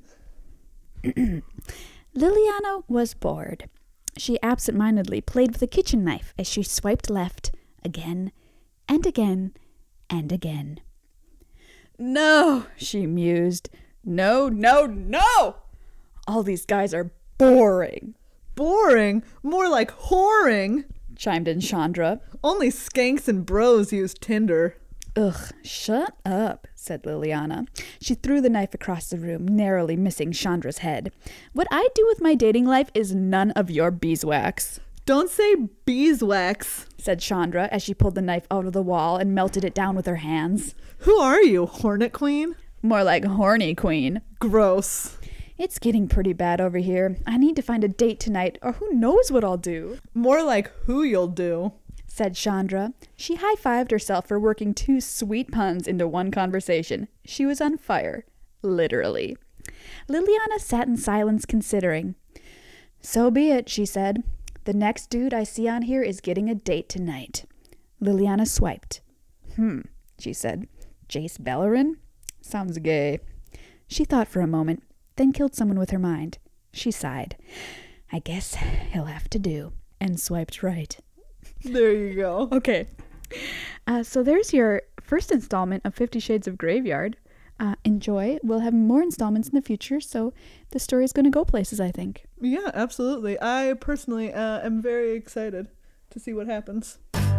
Liliana was bored. She absent-mindedly played with a kitchen knife as she swiped left again and again and again. No, she mused. No, no, no! All these guys are boring, Boring, more like whoring. chimed in Chandra. Only skanks and bros use Tinder. Ugh, shut up, said Liliana. She threw the knife across the room, narrowly missing Chandra's head. What I do with my dating life is none of your beeswax, Don't say beeswax. said Chandra as she pulled the knife out of the wall and melted it down with her hands. Who are you, Hornet Queen? More like horny queen. Gross. It's getting pretty bad over here. I need to find a date tonight, or who knows what I'll do, More like who you'll do. said Chandra. She high-fived herself for working 2 sweet puns into one conversation. She was on fire. Literally. Liliana sat in silence considering. So be it, she said. The next dude I see on here is getting a date tonight. Liliana swiped. She said. Jace Bellerin? Sounds gay. She thought for a moment, then killed someone with her mind. She sighed. I guess he'll have to do. And swiped right. There you go. Okay. So there's your first installment of 50 Shades of Graveyard. Enjoy. We'll have more installments in the future, so the story's going to go places, I think. Yeah, absolutely. I personally am very excited to see what happens.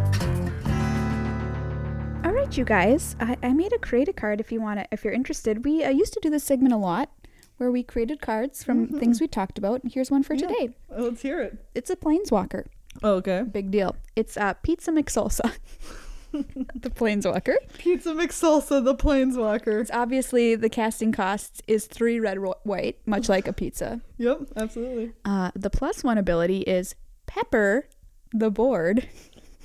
All right, you guys. I made a create a card if you're interested. We used to do this segment a lot, where we created cards from things we talked about. And here's one for Yeah. today. Let's hear it. It's a Planeswalker. Okay. Big deal. It's Pizza McSalsa. The Planeswalker. Pizza McSalsa, the Planeswalker. It's obviously the casting cost is 3 red, white, much like a pizza. Yep, absolutely. The +1 ability is Pepper the board.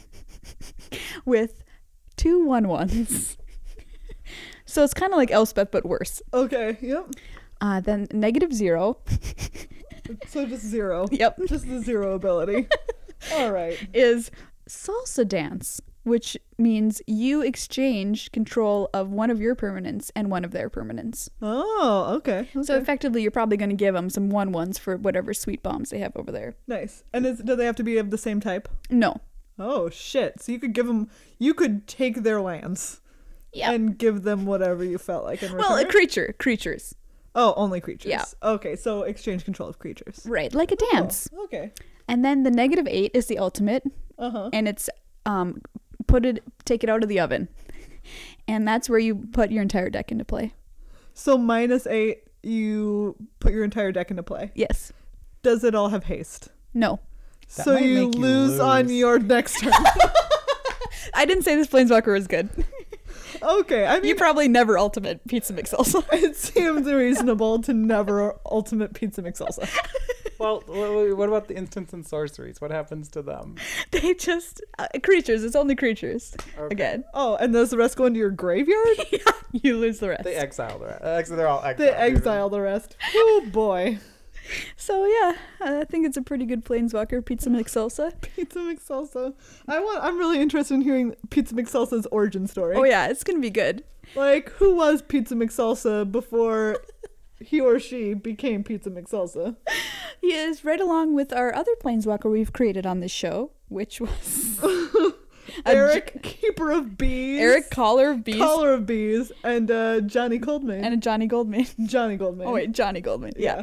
with 2 1/1s. So it's kind of like Elspeth, but worse. Okay, yep. Then -0. So just 0. Yep. Just the 0 ability. All right. Is salsa dance, which means you exchange control of one of your permanents and one of their permanents. Oh, okay. So effectively, you're probably going to give them some 1/1s for whatever sweet bombs they have over there. Nice. And do they have to be of the same type? No. Oh, shit. So you could take their lands Yeah. and give them whatever you felt like in return? Well, creatures. Oh, only creatures. Yeah. Okay, so exchange control of creatures. Right, like a dance. Oh, okay. And then the -8 is the ultimate, and it's take it out of the oven. And that's where you put your entire deck into play. So -8, you put your entire deck into play. Yes. Does it all have haste? No. That So might you make you lose on lose. your next turn. I didn't say this Planeswalker was good. Okay, I mean, You probably never ultimate Pizza McSalsa. it seems reasonable to never ultimate Pizza McSalsa. Well, what about the instants and sorceries? What happens to them? They just creatures. It's only creatures. Okay. Again. Oh, and does the rest go into your graveyard? You lose the rest. They exile the rest. They're all exiled. They exile the rest. Oh boy. So yeah, I think it's a pretty good Planeswalker, Pizza McSalsa. Pizza McSalsa. I'm really interested in hearing Pizza McSalsa's origin story. Oh yeah, it's gonna be good. Like, who was Pizza McSalsa before he or she became Pizza McSalsa? He is right along with our other Planeswalker we've created on this show, which was Eric, Keeper of Bees. Eric Caller of Bees. Caller of Bees. And Johnny Goldman. And a Johnny Goldman. Johnny Goldman. Oh wait, Johnny Goldman. Yeah.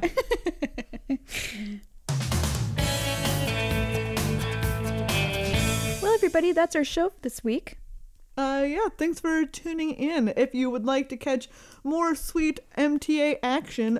Well, everybody, that's our show this week. Yeah, thanks for tuning in. If you would like to catch more sweet MTA action,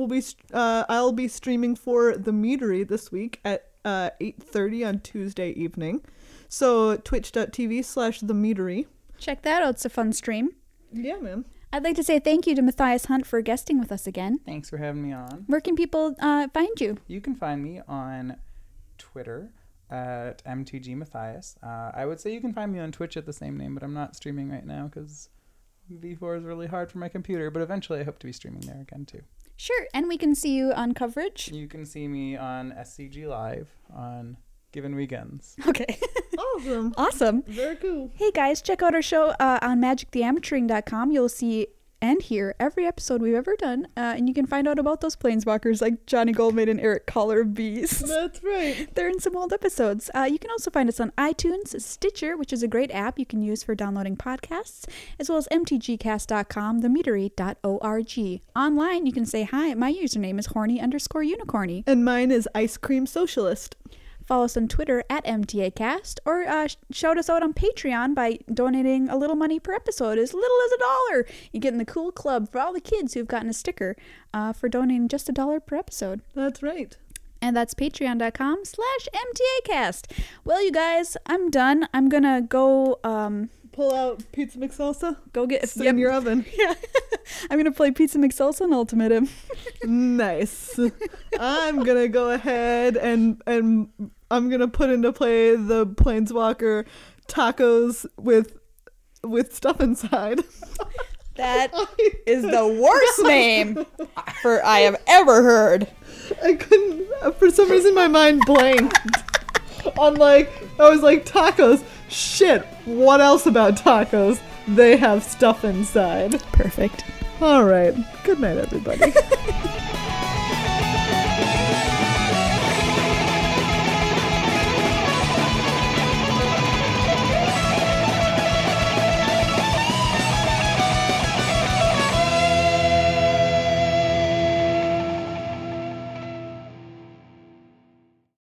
I'll be streaming for The Meadery this week at 8:30 on Tuesday evening. So twitch.tv/The Meadery. Check that out. It's a fun stream. Yeah, man. I'd like to say thank you to Matthias Hunt for guesting with us again. Thanks for having me on. Where can people find you? You can find me on Twitter at MTGMatthias. I would say you can find me on Twitch at the same name, but I'm not streaming right now because V4 is really hard for my computer, but eventually I hope to be streaming there again too. Sure, and we can see you on coverage. You can see me on SCG Live on given weekends. Okay. Awesome. Awesome. Very cool. Hey guys, check out our show on magictheamateuring.com. You'll see and hear every episode we've ever done, and you can find out about those planeswalkers like Johnny Goldman and Eric Caller of Bees. That's right. They're in some old episodes. You can also find us on iTunes, Stitcher, which is a great app you can use for downloading podcasts, as well as mtgcast.com, themeadery.org. Online, you can say hi. My username is horny_unicorny. And mine is Ice Cream Socialist. Follow us on Twitter at MTAcast, or shout us out on Patreon by donating a little money per episode, as little as $1. You get in the cool club for all the kids who've gotten a sticker for donating just $1 per episode. That's right. And that's patreon.com/MTAcast. Well, you guys, I'm done. I'm going to go... Pull out Pizza McSalsa. Go get... Sit in your oven. Yeah. I'm going to play Pizza McSalsa and ultimate him. Nice. I'm going to go ahead and I'm going to put into play the Planeswalker tacos with stuff inside. That is the worst name I have ever heard. I couldn't, for some reason my mind blanked. I was like, tacos. Shit, what else about tacos? They have stuff inside. Perfect. All right. Good night, everybody.